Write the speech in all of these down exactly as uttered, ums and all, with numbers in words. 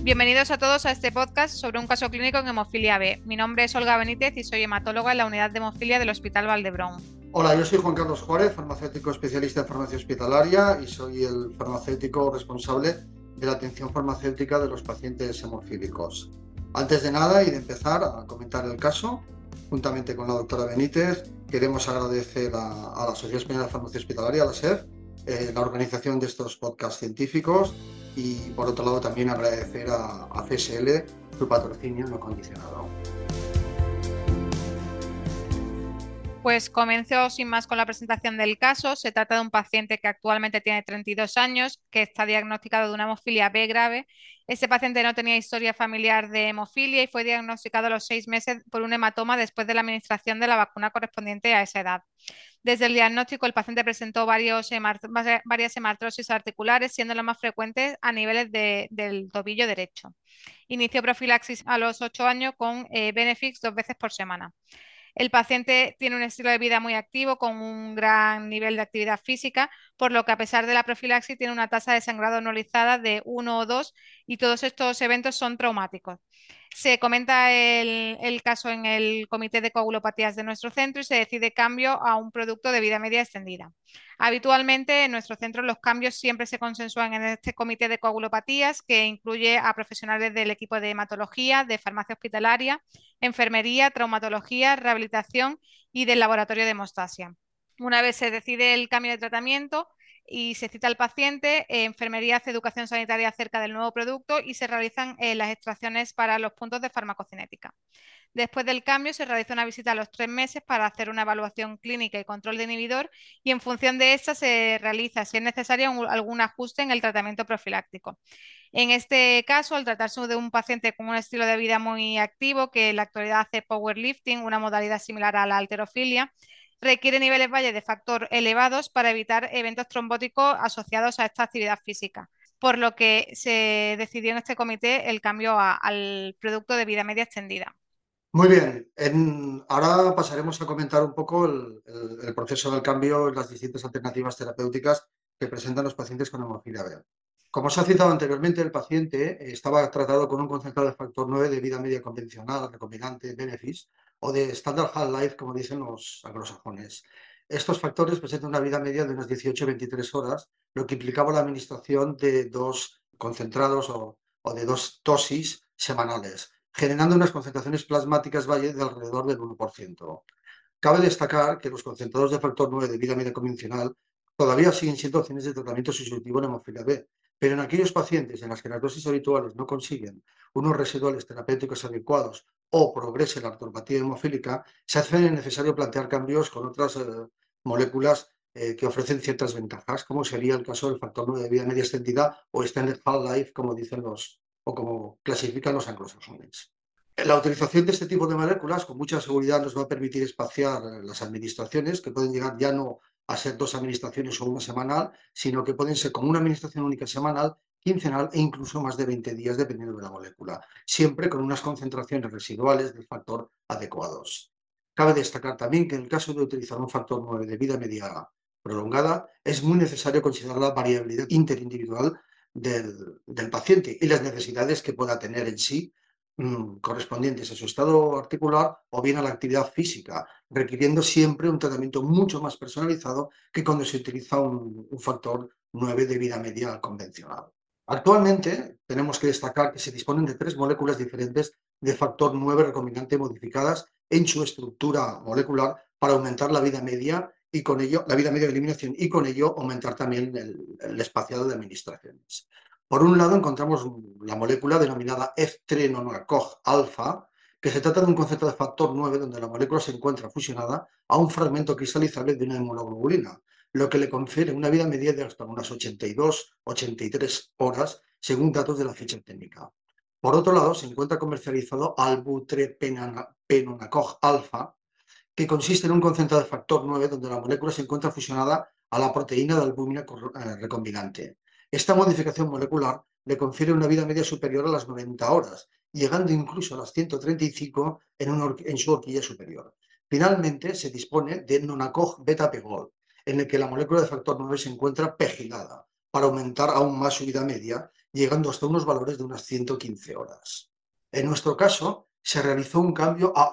Bienvenidos a todos a este podcast sobre un caso clínico en hemofilia B. Mi nombre es Olga Benítez y soy hematóloga en la unidad de hemofilia del Hospital Valdebrón. Hola, yo soy Juan Carlos Juárez, farmacéutico especialista en farmacia hospitalaria y soy el farmacéutico responsable de la atención farmacéutica de los pacientes hemofílicos. Antes de nada y de empezar a comentar el caso, juntamente con la doctora Benítez, queremos agradecer a, a la Sociedad Española de Farmacia Hospitalaria, a la S E F, eh, la organización de estos podcasts científicos y, por otro lado, también agradecer a, a C S L su patrocinio no condicionado. Pues comenzo sin más con la presentación del caso. Se trata de un paciente que actualmente tiene treinta y dos años, que está diagnosticado de una hemofilia B grave. Este paciente no tenía historia familiar de hemofilia y fue diagnosticado a los seis meses por un hematoma después de la administración de la vacuna correspondiente a esa edad. Desde el diagnóstico, el paciente presentó varios hemart varias hemartrosis articulares, siendo las más frecuentes a niveles de, del tobillo derecho. Inició profilaxis a los ocho años con eh, Benefix dos veces por semana. El paciente tiene un estilo de vida muy activo con un gran nivel de actividad física, por lo que a pesar de la profilaxis tiene una tasa de sangrado anualizada de uno o dos y todos estos eventos son traumáticos. Se comenta el, el caso en el comité de coagulopatías de nuestro centro y se decide cambio a un producto de vida media extendida. Habitualmente en nuestro centro los cambios siempre se consensúan en este comité de coagulopatías, que incluye a profesionales del equipo de hematología, de farmacia hospitalaria, enfermería, traumatología, rehabilitación y del laboratorio de hemostasia. Una vez se decide el cambio de tratamiento y se cita al paciente, eh, enfermería hace educación sanitaria acerca del nuevo producto y se realizan eh, las extracciones para los puntos de farmacocinética. Después del cambio se realiza una visita a los tres meses para hacer una evaluación clínica y control de inhibidor y en función de esta se realiza, si es necesario, un, algún ajuste en el tratamiento profiláctico. En este caso, al tratarse de un paciente con un estilo de vida muy activo, que en la actualidad hace powerlifting, una modalidad similar a la halterofilia, requiere niveles valle de factor elevados para evitar eventos trombóticos asociados a esta actividad física, por lo que se decidió en este comité el cambio a, al producto de vida media extendida. Muy bien, en, ahora pasaremos a comentar un poco el, el, el proceso del cambio en las distintas alternativas terapéuticas que presentan los pacientes con hemofilia B. Como se ha citado anteriormente, el paciente estaba tratado con un concentrado de factor nueve de vida media convencional, recombinante, Benefis, o de Standard Half-Life, como dicen los anglosajones. Estos factores presentan una vida media de unas dieciocho a veintitrés horas, lo que implicaba la administración de dos concentrados o, o de dos dosis semanales, generando unas concentraciones plasmáticas valle de alrededor del uno por ciento. Cabe destacar que los concentrados de factor nueve de vida media convencional todavía siguen siendo opciones de tratamiento sustitutivo en hemofilia B, pero en aquellos pacientes en las que las dosis habituales no consiguen unos residuales terapéuticos adecuados o progrese la artropatía hemofílica, se hace necesario plantear cambios con otras eh, moléculas eh, que ofrecen ciertas ventajas, como sería el caso del factor nueve de vida media extendida o extended half-life, como dicen los o como clasifican los anglosajones. La utilización de este tipo de moléculas con mucha seguridad nos va a permitir espaciar las administraciones, que pueden llegar ya no a ser dos administraciones o una semanal, sino que pueden ser como una administración única semanal, quincenal e incluso más de veinte días dependiendo de la molécula, siempre con unas concentraciones residuales del factor adecuados. Cabe destacar también que en el caso de utilizar un factor nueve de vida media prolongada, es muy necesario considerar la variabilidad interindividual del, del paciente y las necesidades que pueda tener en sí mmm, correspondientes a su estado articular o bien a la actividad física, requiriendo siempre un tratamiento mucho más personalizado que cuando se utiliza un, un factor nueve de vida media convencional. Actualmente tenemos que destacar que se disponen de tres moléculas diferentes de factor nueve recombinante modificadas en su estructura molecular para aumentar la vida media y con ello la vida media de eliminación y con ello aumentar también el, el espaciado de administraciones. Por un lado encontramos la molécula denominada F-treonacog alfa, que se trata de un concepto de factor nueve donde la molécula se encuentra fusionada a un fragmento cristalizable de una inmunoglobulina, lo que le confiere una vida media de hasta unas ochenta y dos a ochenta y tres horas, según datos de la ficha técnica. Por otro lado, se encuentra comercializado albuterpenonacog alfa, que consiste en un concentrado de factor nueve donde la molécula se encuentra fusionada a la proteína de albúmina recombinante. Esta modificación molecular le confiere una vida media superior a las noventa horas, llegando incluso a las ciento treinta y cinco en, una, en su horquilla superior. Finalmente, se dispone de Nonacog beta-pegol, en el que la molécula de factor nueve se encuentra pegilada para aumentar aún más su vida media, llegando hasta unos valores de unas ciento quince horas. En nuestro caso, se realizó un cambio a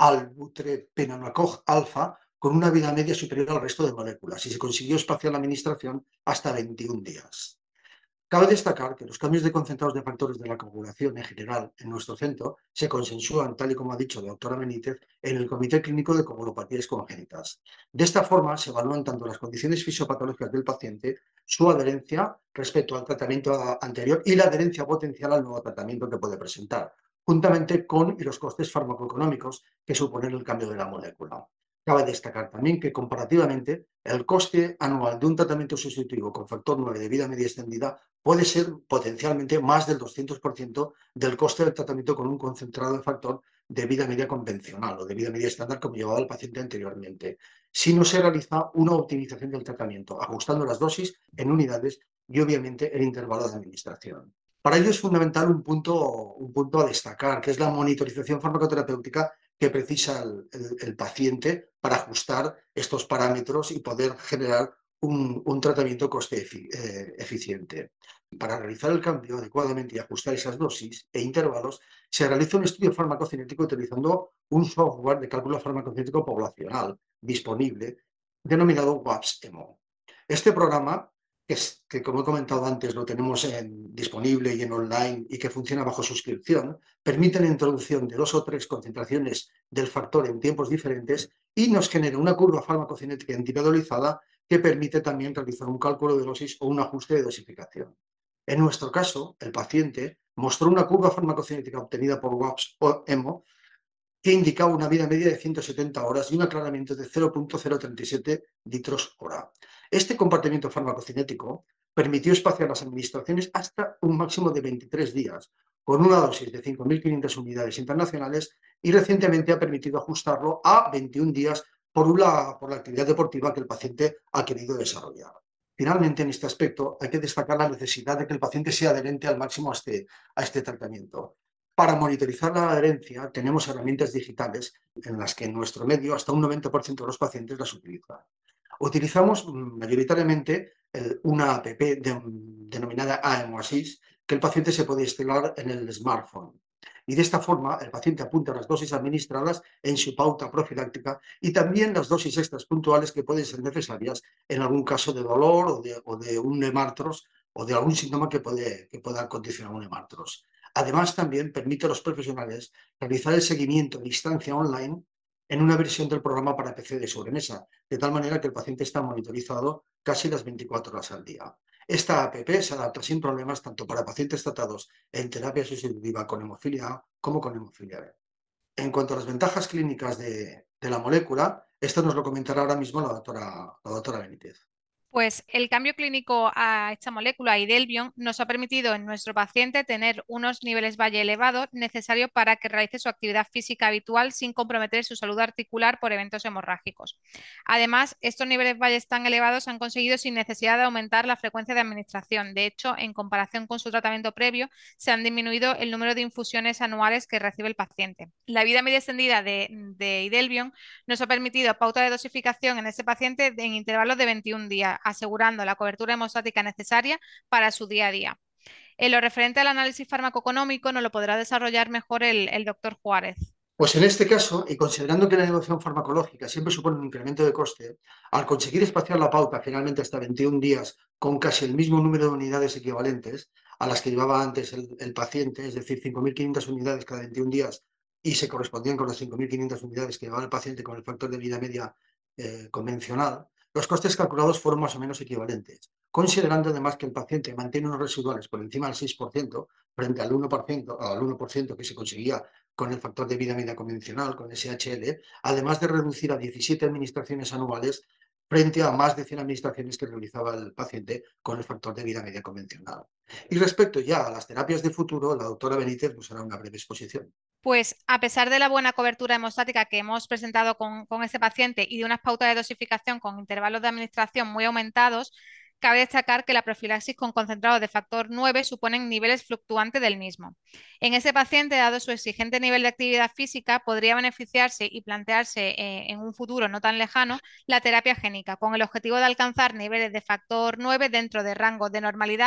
albuterol alfa con una vida media superior al resto de moléculas y se consiguió espaciar la administración hasta veintiún días. Cabe destacar que los cambios de concentrados de factores de la coagulación en general en nuestro centro se consensúan, tal y como ha dicho la doctora Benítez, en el Comité Clínico de Coagulopatías Congénitas. De esta forma, se evalúan tanto las condiciones fisiopatológicas del paciente, su adherencia respecto al tratamiento anterior y la adherencia potencial al nuevo tratamiento que puede presentar, juntamente con los costes farmacoeconómicos que supone el cambio de la molécula. Cabe destacar también que comparativamente el coste anual de un tratamiento sustitutivo con factor nueve de vida media extendida puede ser potencialmente más del doscientos por ciento del coste del tratamiento con un concentrado de factor de vida media convencional o de vida media estándar como llevaba el paciente anteriormente, si no se realiza una optimización del tratamiento, ajustando las dosis en unidades y obviamente el intervalo de administración. Para ello es fundamental un punto, un punto a destacar, que es la monitorización farmacoterapéutica que precisa el, el, el paciente para ajustar estos parámetros y poder generar un, un tratamiento coste efi, eh, eficiente. Para realizar el cambio adecuadamente y ajustar esas dosis e intervalos, se realiza un estudio farmacocinético utilizando un software de cálculo farmacocinético poblacional disponible denominado WAPS-EMO. Este programa, que, es, que como he comentado antes lo tenemos en, disponible y en online y que funciona bajo suscripción, permite la introducción de dos o tres concentraciones del factor en tiempos diferentes y nos genera una curva farmacocinética individualizada que permite también realizar un cálculo de dosis o un ajuste de dosificación. En nuestro caso, el paciente mostró una curva farmacocinética obtenida por WAPS o EMO que indicaba una vida media de ciento setenta horas y un aclaramiento de cero punto cero treinta y siete litros hora. Este comportamiento farmacocinético permitió espaciar las administraciones hasta un máximo de veintitrés días, con una dosis de cinco mil quinientas unidades internacionales y recientemente ha permitido ajustarlo a veintiún días por la, por la actividad deportiva que el paciente ha querido desarrollar. Finalmente, en este aspecto, hay que destacar la necesidad de que el paciente sea adherente al máximo a este, a este tratamiento. Para monitorizar la adherencia tenemos herramientas digitales en las que en nuestro medio hasta un noventa por ciento de los pacientes las utilizan. Utilizamos mayoritariamente una app de, denominada AEMO Assist que el paciente se puede instalar en el smartphone. Y de esta forma el paciente apunta las dosis administradas en su pauta profiláctica y también las dosis extras puntuales que pueden ser necesarias en algún caso de dolor o de, o de un hemartros o de algún síntoma que, puede, que pueda condicionar un hemartros. Además, también permite a los profesionales realizar el seguimiento a distancia online en una versión del programa para P C de sobremesa, de tal manera que el paciente está monitorizado casi las veinticuatro horas al día. Esta app se adapta sin problemas tanto para pacientes tratados en terapia sustitutiva con hemofilia A como con hemofilia B. En cuanto a las ventajas clínicas de, de la molécula, esto nos lo comentará ahora mismo la doctora, la doctora Benítez. Pues el cambio clínico a esta molécula, Idelvion, nos ha permitido en nuestro paciente tener unos niveles Valle elevados necesarios para que realice su actividad física habitual sin comprometer su salud articular por eventos hemorrágicos. Además, estos niveles Valle tan elevados se han conseguido sin necesidad de aumentar la frecuencia de administración. De hecho, en comparación con su tratamiento previo, se han disminuido el número de infusiones anuales que recibe el paciente. La vida media extendida de, de Idelvion nos ha permitido pauta de dosificación en ese paciente en intervalos de veintiún días, asegurando la cobertura hemostática necesaria para su día a día. En lo referente al análisis farmacoeconómico nos lo podrá desarrollar mejor el, el doctor Juárez. Pues en este caso, y considerando que la negociación farmacológica siempre supone un incremento de coste, al conseguir espaciar la pauta finalmente hasta veintiún días con casi el mismo número de unidades equivalentes a las que llevaba antes el, el paciente, es decir, cinco mil quinientas unidades cada veintiún días, y se correspondían con las cinco mil quinientas unidades que llevaba el paciente con el factor de vida media eh, convencional, los costes calculados fueron más o menos equivalentes, considerando además que el paciente mantiene unos residuales por encima del seis por ciento frente al uno por ciento, al uno por ciento que se conseguía con el factor de vida media convencional, con S H L, además de reducir a diecisiete administraciones anuales frente a más de cien administraciones que realizaba el paciente con el factor de vida media convencional. Y respecto ya a las terapias de futuro, la doctora Benítez nos hará una breve exposición. Pues a pesar de la buena cobertura hemostática que hemos presentado con, con este paciente y de unas pautas de dosificación con intervalos de administración muy aumentados, cabe destacar que la profilaxis con concentrados de factor nueve suponen niveles fluctuantes del mismo. En ese paciente, dado su exigente nivel de actividad física, podría beneficiarse y plantearse eh, en un futuro no tan lejano la terapia génica, con el objetivo de alcanzar niveles de factor nueve dentro de rangos de normalidad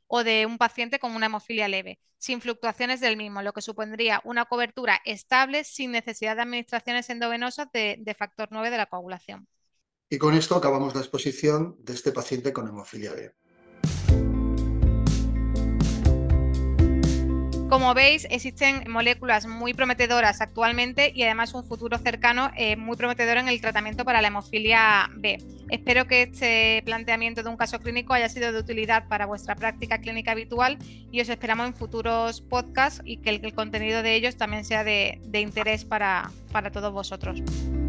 o de un paciente con una hemofilia leve, sin fluctuaciones del mismo, lo que supondría una cobertura estable sin necesidad de administraciones endovenosas de, de factor nueve de la coagulación. Y con esto acabamos la exposición de este paciente con hemofilia B. Como veis, existen moléculas muy prometedoras actualmente y además un futuro cercano eh, muy prometedor en el tratamiento para la hemofilia B. Espero que este planteamiento de un caso clínico haya sido de utilidad para vuestra práctica clínica habitual y os esperamos en futuros podcasts y que el, el contenido de ellos también sea de, de interés para, para todos vosotros.